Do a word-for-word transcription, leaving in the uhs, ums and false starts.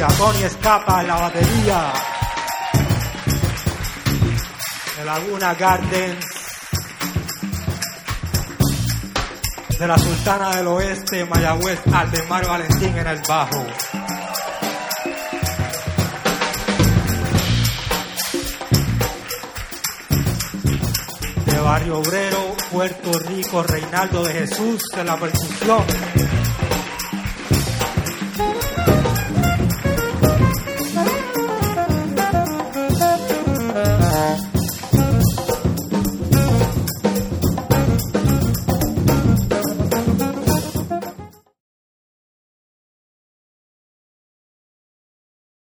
batería, Tony Escapa en la batería, de Laguna Gardens, de la Sultana del Oeste, Mayagüez, Aldemar Valentín en el bajo. De Barrio Obrero, Puerto Rico, Reinaldo de Jesús en la percusión.